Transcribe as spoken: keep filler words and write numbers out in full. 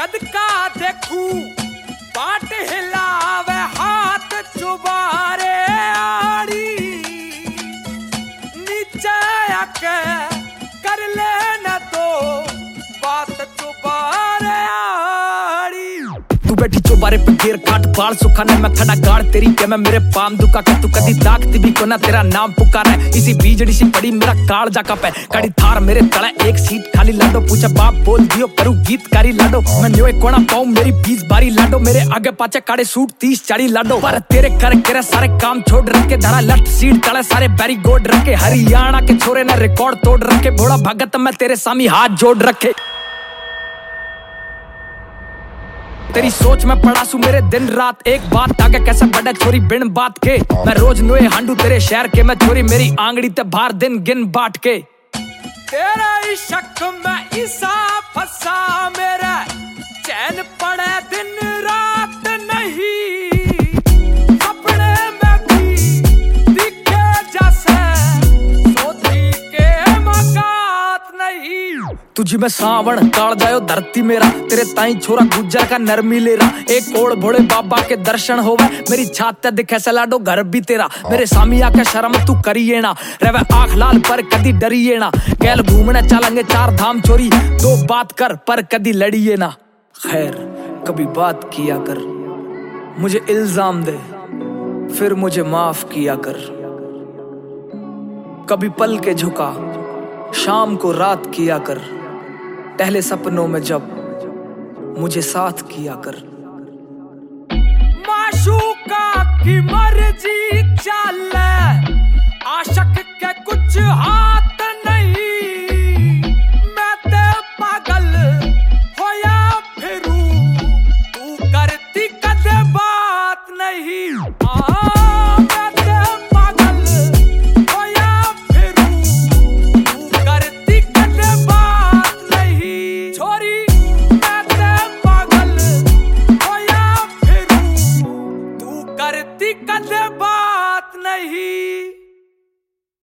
कद का देखू बाट हिलावे हाथ चुबारे आड़ी नीचे आके कर लेना तो बात चुबारे आड़ी। तू बैठी चौबारे पे घेर काट बाल सुखाने मैं खड़ा गाड़ तेरी के मैं मेरे पाम दुका के तू कदी ताकती भी को ना तेरा नाम पुकारा है इसी बीजड़ी सी पड़ी मेरा काल जाका पे कड़ी थार मेरे तले एक सीट खाली लाडो पूछे बाप बोल दियो करूँ गीतकारी लाडो मैं न्योए कोना पाऊं मेरी बीस बारी लाडो मेरे आगे पाचे काड़े सूट तीस चाड़ी लाडो पर तेरे कर के सारे काम छोड़ रखे धरा लट सीट तले सारे बैरी गोड रखे हरियाणा के छोरे ने रिकॉर्ड तोड़ रखे भोला भगत मैं तेरे सामी हाथ जोड़ रखे। तेरी सोच में पड़ा सू मेरे दिन रात एक बात आगे कैसे बड़े छोरी बिन बात के मैं रोज नुए हांडू तेरे शहर के मैं छोरी मेरी आंगड़ी ते बाहर दिन गिन बाट के तेरा इश्क में ईसा फसा मेरा चैन पड़े दिन रात नहीं सपने में भी दिखे जैसे सोची के मकात नहीं तुझी में सावण काल जायो धरती मेरा तेरे ताई छोरा गुज्जर का नरमी ले रहा एक ओड़ भोले बाबा के दर्शन होवे मेरी छात दिखे से लाडो घर भी तेरा मेरे सामी आके शर्म तू करिए ना रवे आँख लाल पर कदी डरिए ना कैल घूमने चलेंगे चार धाम चोरी दो बात कर पर कदी लड़िए ना खैर कभी बात किया कर मुझे इल्जाम दे फिर मुझे माफ किया कर कभी पल के झुका शाम को रात किया कर पहले सपनों में जब मुझे साथ किया कर। माशूका की मर्जी चले आशिक